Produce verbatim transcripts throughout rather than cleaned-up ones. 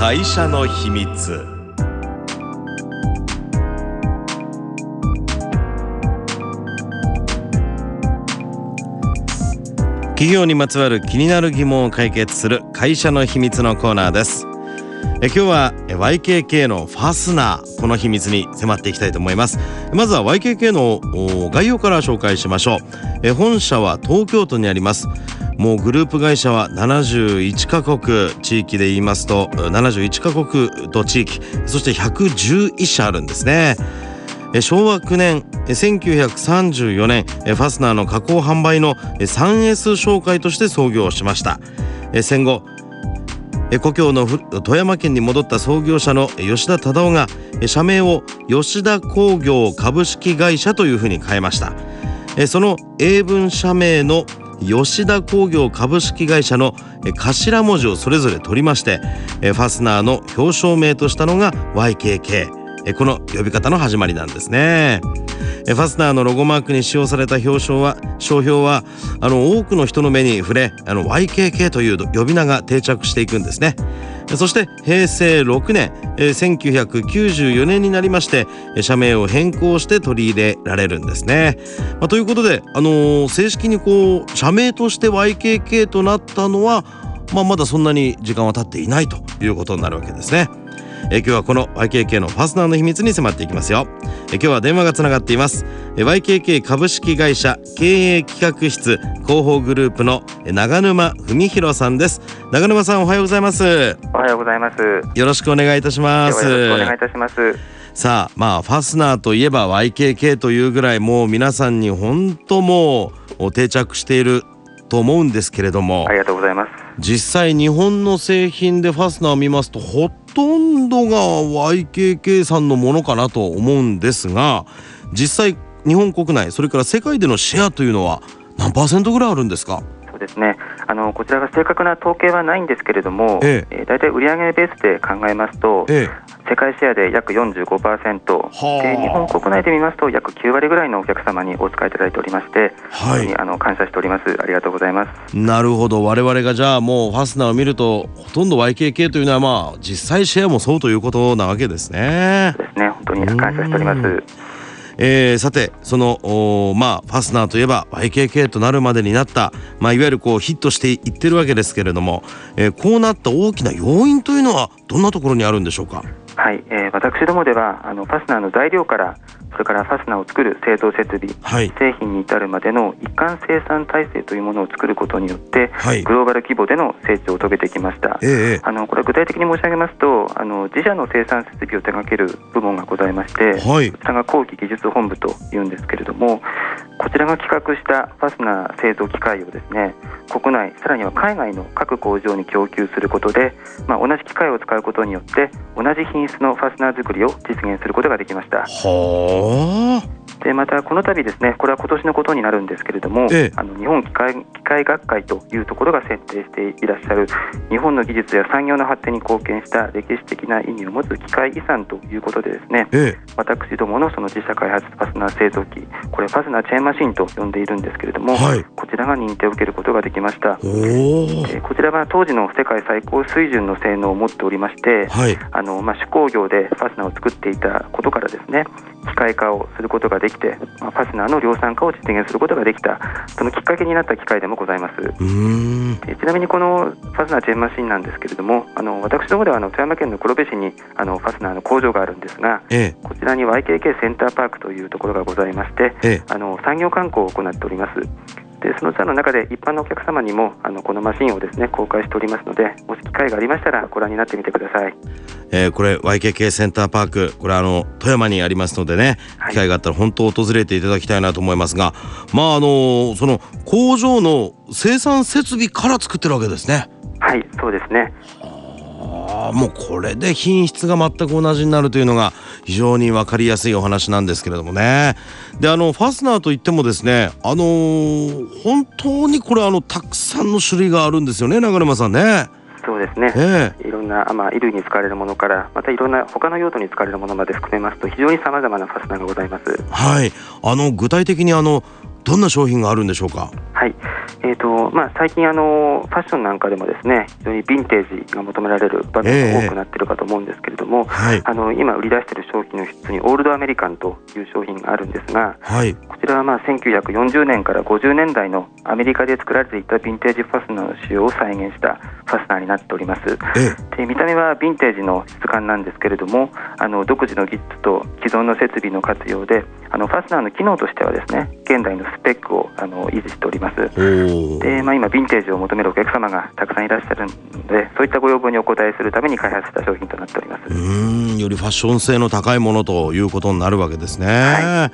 会社の秘密。企業にまつわる気になる疑問を解決する会社の秘密のコーナーです。え今日は ワイケーケー のファスナー、この秘密に迫っていきたいと思います。まずは ワイケーケー の概要から紹介しましょう。え本社は東京都にあります。もうグループ会社はななじゅういちカ国、地域で言いますとななじゅういちカ国と地域、そしてひゃくじゅういっ社あるんですね。しょうわきゅうねんせんきゅうひゃくさんじゅうよねん、ファスナーの加工販売の スリーエス 商会として創業しました。戦後故郷の富山県に戻った創業者の吉田忠夫が社名を吉田工業株式会社というふうに変えました。その英文社名の吉田工業株式会社の頭文字をそれぞれ取りまして、ファスナーの表彰名としたのが ワイケーケー、この呼び方の始まりなんですね。ファスナーのロゴマークに使用された表彰は商標はあの多くの人の目に触れ、あの ワイケーケー という呼び名が定着していくんですね。そしてへいせいろくねんせんきゅうひゃくきゅうじゅうよねんになりまして社名を変更して取り入れられるんですね。まあ、ということで、あのー、正式にこう社名として ワイケーケー となったのは、まあ、まだそんなに時間は経っていないということになるわけですね。え今日はこの ワイケーケー のファスナーの秘密に迫っていきますよ。え今日は電話がつながっています。え ワイケーケー 株式会社経営企画室広報グループの長沼文弘さんです。長沼さん、おはようございます。 おはようございます。 よろしくお願いいたします。 よろしくお願いいたします。 さあ、まあファスナーといえば ワイケーケー というぐらいもう皆さんに本当もう定着していると思うんですけれども、 ありがとうございます。 実際日本の製品でファスナーを見ますとほとんどが ワイケーケー さんのものかなと思うんですが、実際日本国内それから世界でのシェアというのは何パーセントぐらいあるんですか？ そうですね、あのこちらが正確な統計はないんですけれども、 えええー、だいたい売上ベースで考えますと、ええ、世界シェアで約 よんじゅうごパーセント で、日本国内で見ますと約きゅうわりぐらいのお客様にお使いいただいておりまして、はい、本当にあの感謝しております。ありがとうございます。 なるほど。我々がじゃあもうファスナーを見るとほとんど ワイケーケー というのはまあ実際シェアもそうということなわけですね。 そうですね、本当に感謝しております。 えー、さてそのまあファスナーといえば ワイケーケー となるまでになった、まあ、いわゆるこうヒットしていってるわけですけれども、えー、こうなった大きな要因というのはどんなところにあるんでしょうか？ はい、えー、私どもではあのファスナーの材料からそれからファスナーを作る製造設備、はい、製品に至るまでの一貫生産体制というものを作ることによって、はい、グローバル規模での成長を遂げてきました。ええ、あのこれ具体的に申し上げますと、あの自社の生産設備を手掛ける部門がございまして、はい、こちらが工期技術本部というんですけれども、こちらが企画したファスナー製造機械をですね、国内さらには海外の各工場に供給することで、まあ、同じ機械を使うことによって同じ品質のファスナー作りを実現することができました。はあ。でまたこの度ですね、これは今年のことになるんですけれども、ええ、あの日本機械、機械学会というところが設定していらっしゃる日本の技術や産業の発展に貢献した歴史的な意味を持つ機械遺産ということでですね、ええ、私どものその自社開発ファスナー製造機、これファスナーチェーンマシンと呼んでいるんですけれども、はい、こちらが認定を受けることができました。おー、えこちらは当時の世界最高水準の性能を持っておりまして、はい、あのまあ、手工業でファスナーを作っていたことからですね、機械化をすることができて、まあ、ファスナーの量産化を実現することができた、そのきっかけになった機械でもございます。うーん、えちなみにこのファスナーチェーンマシンなんですけれども、あの私どもではあの富山県の黒部市にあのファスナーの工場があるんですが、ええ、こちらに ワイケーケー センターパークというところがございまして、ええ、あの産業観光を行っております。でそのツアーの中で一般のお客様にもあのこのマシンをですね公開しておりますので、もし機会がありましたらご覧になってみてください。 えー、これ ワイケーケー センターパーク、これあの富山にありますのでね、はい、機会があったら本当訪れていただきたいなと思いますが、まああのその工場の生産設備から作ってるわけですね。 はい、そうですね。 あ、もうこれで品質が全く同じになるというのが非常に分かりやすいお話なんですけれどもね。であのファスナーといってもですね、あのー、本当にこれあのたくさんの種類があるんですよね、長沼さんね。 そうですね、えー、いろんな、まあ、衣類に使われるものからまたいろんな他の用途に使われるものまで含めますと非常にさまざまなファスナーがございます。 はい、あの具体的にあのどんな商品があるんでしょうか？ はい、 えーとまあ、最近あのファッションなんかでもですね、非常にヴィンテージが求められる場面が多くなっているかと思うんですけれども、えーはい、あの今売り出している商品の一つにオールドアメリカンという商品があるんですが、はい、こちらはまあせんきゅうひゃくよんじゅうねんからごじゅうねんだいのアメリカで作られていたヴィンテージファスナーの仕様を再現したファスナーになっております。えー、で見た目はヴィンテージの質感なんですけれども、あの独自の技術と既存の設備の活用で、あのファスナーの機能としてはですね、現代のスペックをあの維持しております。で、まあ、今ヴィンテージを求めるお客様がたくさんいらっしゃるので、そういったご要望にお応えするために開発した商品となっております。 うーん、よりファッション性の高いものということになるわけですね。はい、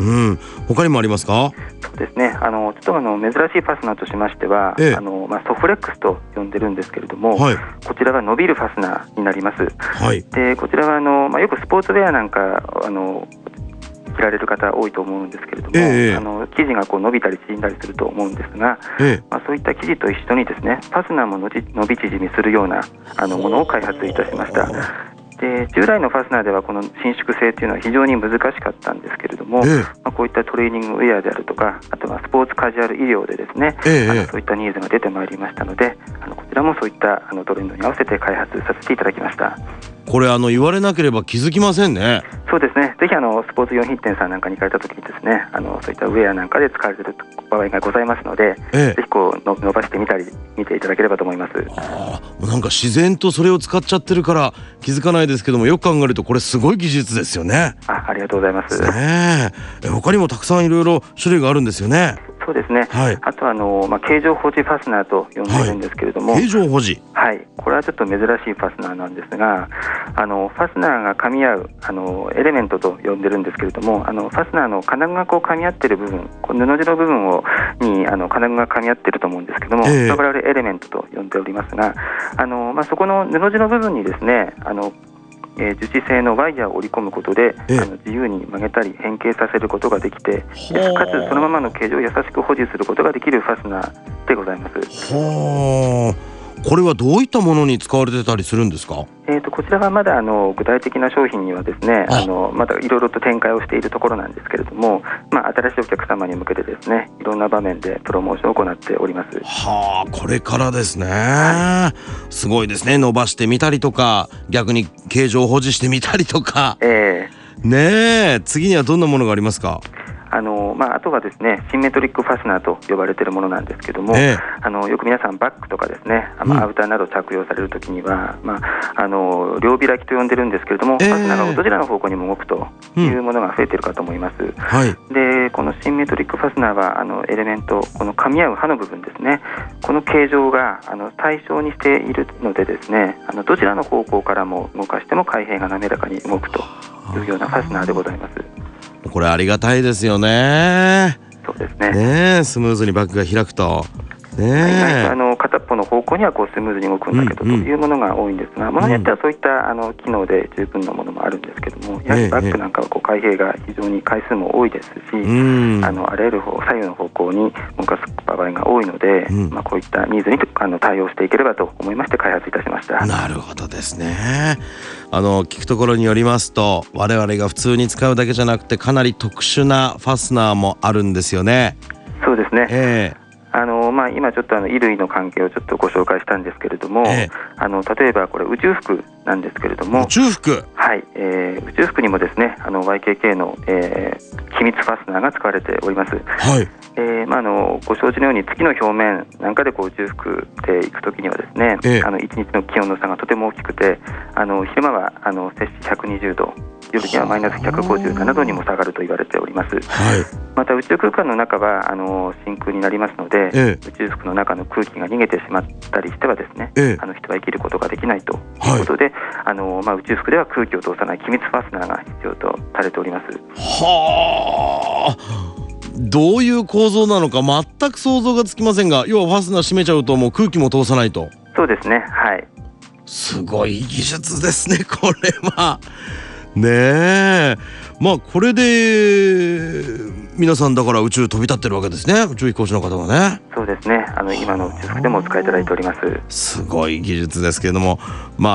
うん、他にもありますか？ そうですね、あのちょっとあの珍しいファスナーとしましては、ええ、あのまあ、ソフレックスと呼んでるんですけれども、はい、こちらは伸びるファスナーになります。はい、でこちらはあの、まあ、よくスポーツウェアなんかあの着られる方多いと思うんですけれども、ええ、あの生地がこう伸びたり縮んだりすると思うんですが、ええ、まあ、そういった生地と一緒にですね、ファスナーも伸び縮みするようなあのものを開発いたしました。で従来のファスナーではこの伸縮性というのは非常に難しかったんですけれども、ええ、まあ、こういったトレーニングウェアであるとか、あとはスポーツカジュアル医療でですね、ええ、あのそういったニーズが出てまいりましたので、あのこちらもそういったあのトレンドに合わせて開発させていただきました。 これあの言われなければ気づきませんね。 そうですね、ぜひあのスポーツ用品店さんなんかに行かれた時にですね、あのそういったウェアなんかで使われている場合がございますので、ええ、ぜひこうの伸ばしてみたり見ていただければと思います。 あ、なんか自然とそれを使っちゃってるから気づかないですけども、よく考えるとこれすごい技術ですよね。 あ、ありがとうございます。 ねえ、他にもたくさんいろいろ種類があるんですよね。 そうですね、はい、あとあの、まあ、形状保持ファスナーと呼んでるんですけれども、 はい、形状保持、 はい、これはちょっと珍しいファスナーなんですが、あのファスナーが噛み合うあのエレメントと呼んでるんですけれども、あのファスナーの金具がこう噛み合っている部分、この布地の部分をにあの金具が噛み合っていると思うんですけども、えー、それをエレメントと呼んでおりますが、あの、まあ、そこの布地の部分にですね、あのえー、樹脂製のワイヤーを織り込むことで、あの自由に曲げたり変形させることができて、かつそのままの形状を優しく保持することができるファスナーでございます。 はあ、これはどういったものに使われてたりするんですか？ えーと、こちらはまだあの具体的な商品にはですね、あのまだいろいろと展開をしているところなんですけれども、まあ、新しいお客様に向けてですね、いろんな場面でプロモーションを行っております。 はあ、これからですね、はい、すごいですね。伸ばしてみたりとか、逆に形状保持してみたりとか、えー、ねえ、次にはどんなものがありますか？ あのまあ、あとはですね、シンメトリックファスナーと呼ばれているものなんですけども、えー、あのよく皆さんバッグとかですね、あの、うん、アウターなど着用されるときには、まあ、あの両開きと呼んでるんですけれども、えー、ファスナーがどちらの方向にも動くというものが増えているかと思います。うん、はい、でこのシンメトリックファスナーはあのエレメント、この噛み合う刃の部分ですね、この形状があの対称にしているのでですね、あのどちらの方向からも動かしても開閉が滑らかに動くというようなファスナーでございます。 これありがたいですよね。 そうですね。 ね、スムーズにバッグが開くと、ね、 はい、あの片っぽの方向にはこうスムーズに動くんだけど、うんうん、というものが多いんですが、ものによってはそういったあの機能で十分なものもあるんですけども、やはりバッグなんかはこう開閉が非常に回数も多いですし、うん、あのあらゆる方左右の方向に動かす場合が多いので、うん、まあ、こういったニーズにあの対応していければと思いまして開発いたしました。 なるほどですね。あの聞くところによりますと、我々が普通に使うだけじゃなくてかなり特殊なファスナーもあるんですよね。 そうですね、えーあのまあ、今ちょっとあの衣類の関係をちょっとご紹介したんですけれども、ええ、あの例えばこれ宇宙服なんですけれども、 宇宙服、 はい、えー、宇宙服にもですね、あの ワイケーケー の、えー、機密ファスナーが使われております。はい、えーまあ、あのご承知のように月の表面なんかでこう宇宙服で行くときにはですね、ええ、あのいちにちの気温の差がとても大きくて、あの昼間はあの摂氏ひゃくにじゅうど、夜にはマイナスひゃくごじゅうななどにも下がると言われております。はい、また宇宙空間の中はあの真空になりますので、ええ、宇宙服の中の空気が逃げてしまったりしてはですね、ええ、あの人は生きることができないということで、はい、あのまあ、宇宙服では空気を通さない機密ファスナーが必要とされております。 はあ、どういう構造なのか全く想像がつきませんが、要はファスナー閉めちゃうともう空気も通さないと。 そうですね、はい、 すごい技術ですね、これは。ねえ、まあこれで皆さんだから宇宙飛び立ってるわけですね、宇宙飛行士の方がね。 そうですね、あの今の宇宙服でもお使いいただいております。 すごい技術ですけれども、まあ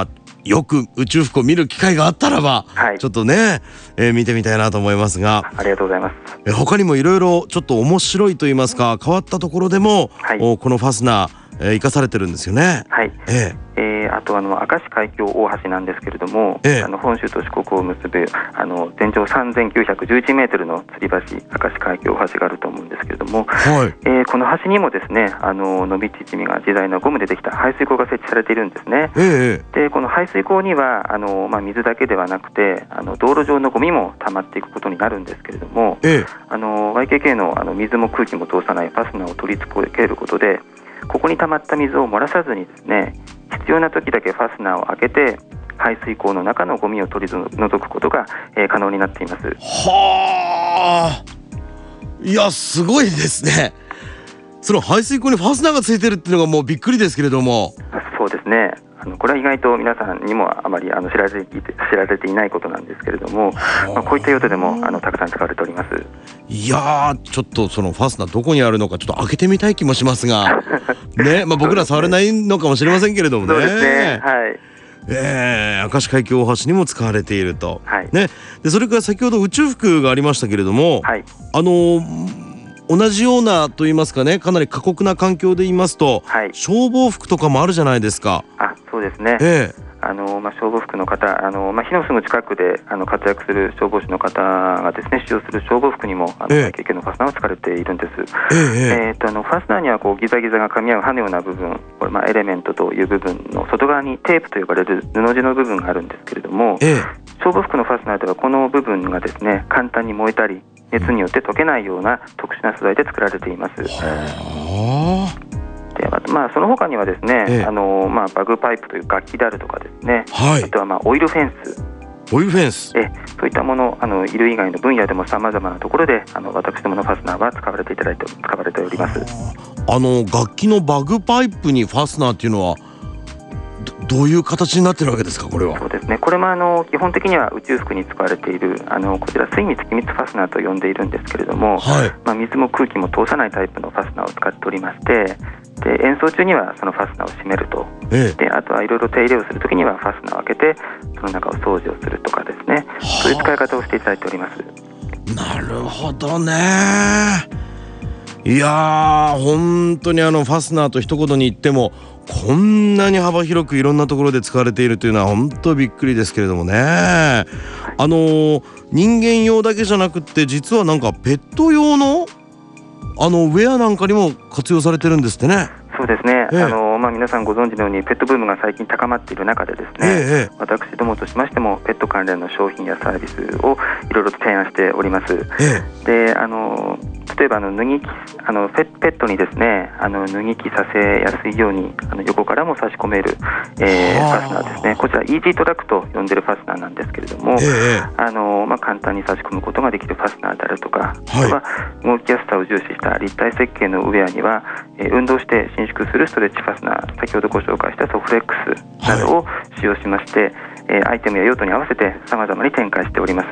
よく宇宙服を見る機会があったらば、はい、ちょっとね、えー、見てみたいなと思いますが、 ありがとうございます。 え他にもいろいろちょっと面白いと言いますか変わったところでも、はい、このファスナーえー、生かされてるんですよね。 はい。えーえー、あとあの明石海峡大橋なんですけれども、えー、あの本州と四国を結ぶあの全長さんぜんきゅうひゃくじゅういちメートルの吊り橋、明石海峡大橋があると思うんですけれども、はい、えー、この橋にもですね、あの伸び縮みが自在のゴムでできた排水溝が設置されているんですね。えー、でこの排水溝にはあの、まあ、水だけではなくてあの道路上のゴミも溜まっていくことになるんですけれども、えー、あの ワイケーケー の, あの水も空気も通さないファスナーを取り付けることでここに溜まった水を漏らさずにですね、必要な時だけファスナーを開けて排水溝の中のゴミを取り除くことが、えー、可能になっています。 はあ、いやすごいですね。その排水溝にファスナーがついてるっていうのがもうびっくりですけれども。 そうですね、あのこれは意外と皆さんにもあまりあの知られていて知られていないことなんですけれども、まあ、こういった用途でもあのたくさん使われております。 いやーちょっとそのファスナーどこにあるのかちょっと開けてみたい気もしますがね、まあ、僕ら触れないのかもしれませんけれどもね。 そうですね、はい。 えー、明石海峡大橋にも使われていると、はいね、でそれから先ほど宇宙服がありましたけれども、はい、あのー同じようなと言いますかね、かなり過酷な環境で言いますと、はい、消防服とかもあるじゃないですか。 あ、そうですね、えーあのまあ、消防服の方、あの、まあ、火のすぐ近くであの活躍する消防士の方がですね使用する消防服にもあの、えー、経験のファスナーを使われているんです。えーえー、とあのファスナーにはこうギザギザが噛み合う刃のような部分、これ、まあ、エレメントという部分の外側にテープと呼ばれる布地の部分があるんですけれども、えー、消防服のファスナーではこの部分がですね簡単に燃えたり熱によって溶けないような特殊な素材で作られています。はあ、でまあ、その他にはですね、ええあのまあ、バグパイプという楽器であるとかですね、はい、あとはまあオイルフェンスオイルフェンスえそういったもの、あの衣類以外の分野でもさまざまなところであの私どものファスナーは使われていただいて使われております。 あの楽器のバグパイプにファスナーっていうのはど, どういう形になってるわけですか。これはそうですね、これもあの基本的には宇宙服に使われているあのこちら水密気密ファスナーと呼んでいるんですけれども、はいまあ、水も空気も通さないタイプのファスナーを使っておりまして、で演奏中にはそのファスナーを閉めると、ええ、であとはいろいろ手入れをするときにはファスナーを開けてその中を掃除をするとかですね、そういう使い方をしていただいております。 なるほどね。いやー本当にあのファスナーと一言に言ってもこんなに幅広くいろんなところで使われているというのは本当びっくりですけれどもね。あのー、人間用だけじゃなくって実はなんかペット用のあのウェアなんかにも活用されてるんですってね。 そうですね、ええあのまあ、皆さんご存知のようにペットブームが最近高まっている中でですね、ええ、私どもとしましてもペット関連の商品やサービスをいろいろと提案しております。え、であの例えばあの脱ぎあのペットにですねあの脱ぎ着させやすいようにあの横からも差し込める、えー、ファスナーですね。こちらイージートラックと呼んでるファスナーなんですけれども、えーあのまあ、簡単に差し込むことができるファスナーであるとか、はい、あとは動きやすさを重視した立体設計のウェアには、えー、運動して伸縮するストレッチファスナー、先ほどご紹介したソフレックスなどを使用しまして、はいえー、アイテムや用途に合わせて様々に展開しております。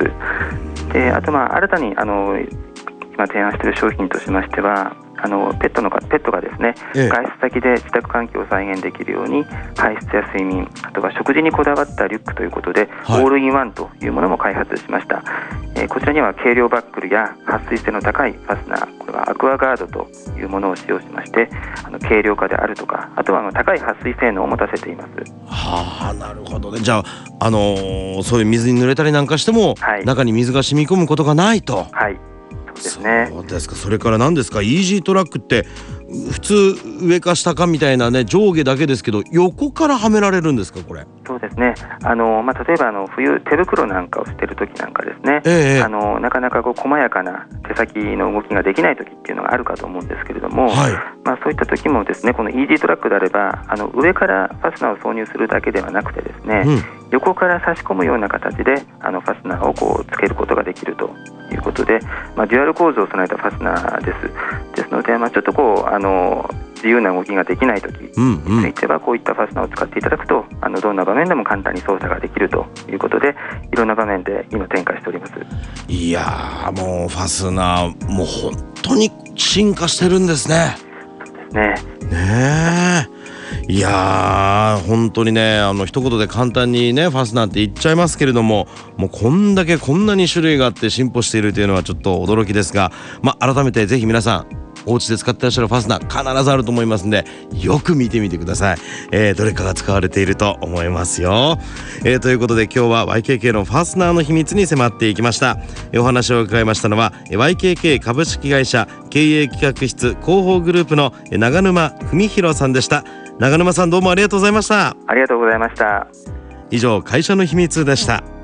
であと、まあ、新たにあの今提案している商品としましてはあのペットのペットがですね、ええ、外出先で自宅環境を再現できるように排出や睡眠、あとは食事にこだわったリュックということで、はい、オールインワンというものも開発しました。えー、こちらには軽量バックルや撥水性の高いファスナー、これはアクアガードというものを使用しまして、あの軽量化であるとか、あとはあの高い撥水性能を持たせています。 はあ、なるほどね。じゃあ、あのー、そういう水に濡れたりなんかしても、はい、中に水が染み込むことがないと。 はい、ですね。 そうですか。それから何ですか、イージートラックって普通上か下かみたいなね、上下だけですけど横からはめられるんですか、これ。 そうですね、あの、まあ、例えばあの冬手袋なんかをしている時なんかですね、ええ、あのなかなかこう細やかな手先の動きができない時っていうのがあるかと思うんですけれども、はい、まあ、そういった時もですね、このイージートラックであればあの上からファスナーを挿入するだけではなくてですね、うん、横から差し込むような形であのファスナーをこうつけることができるということで、まあ、デュアル構造を備えたファスナーです。ですので、まあ、ちょっとこうあの自由な動きができない時についてはこういったファスナーを使っていただくと、あのどんな場面でも簡単に操作ができるということで、いろんな場面で今展開しております。 いやー、もうファスナーもう本当に進化してるんですね。 そうですね。 ねえ、 いやー本当にね、あの一言で簡単にねファスナーって言っちゃいますけれども、もうこんだけこんなに種類があって進歩しているというのはちょっと驚きですが、まあ、改めてぜひ皆さんお家で使ってらっしゃるファスナー必ずあると思いますんで、よく見てみてください。えー、どれかが使われていると思いますよ。えー、ということで今日は ワイケーケー のファスナーの秘密に迫っていきました。えー、お話を伺いましたのは ワイケーケー 株式会社経営企画室広報グループの長沼文弘さんでした。長沼さん、どうもありがとうございました。 ありがとうございました。 以上、会社の秘密でした。